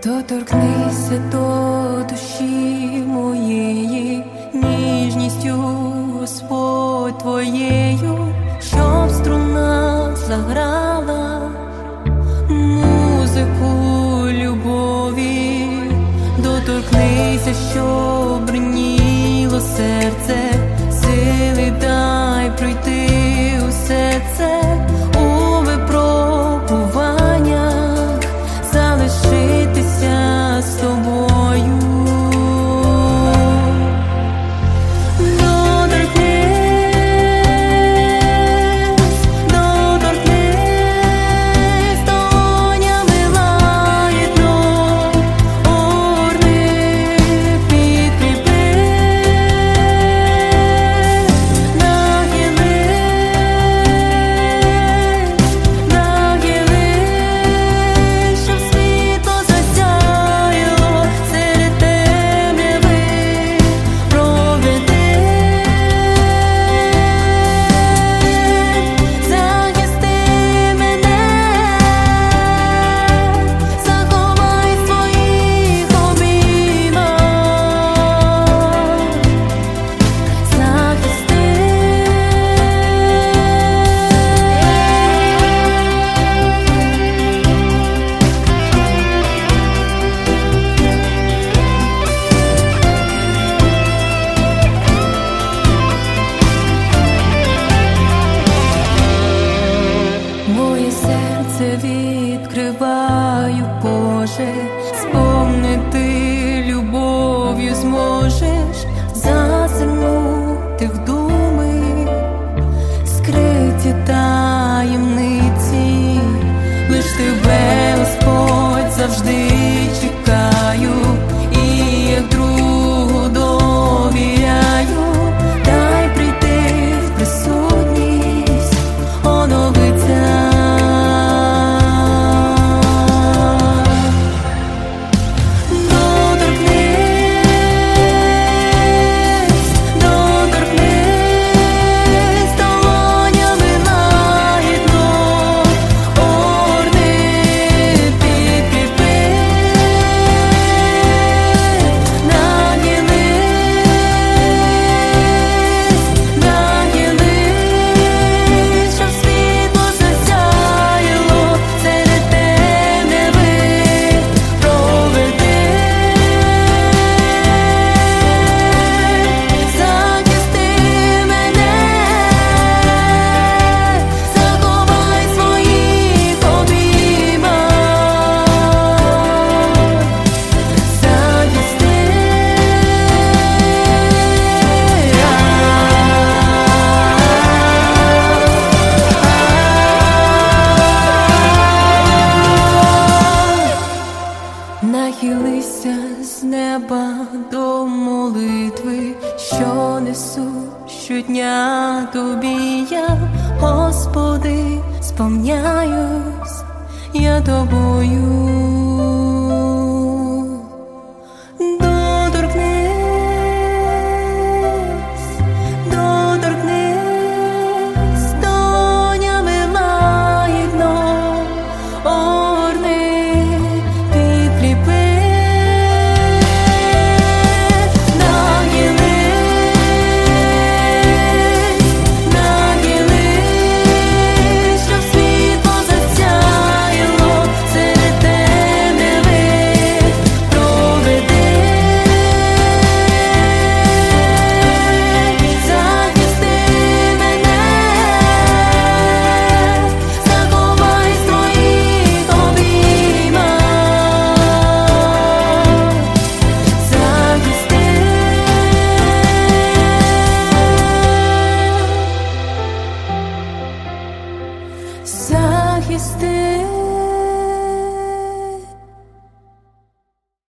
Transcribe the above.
Доторкнися до душі моєї, ніжністю, Господь, Твоєю, щоб струна заграла музику любові. Доторкнися, щоб бриніло серце, сили дай пройти усе це у випробуваннях, залишитися з тобою. Відкриваю, Боже, сповнити любов'ю зможеш, зазирнути в думи, скриті таємниці. Лиш тебе, Господь, завжди чекаю, і як другу довіряю. Дай прийти в присутність, оновиться. Нахилися з неба до молитви, що несу щодня тобі я, Господи, сповняюсь я тобою.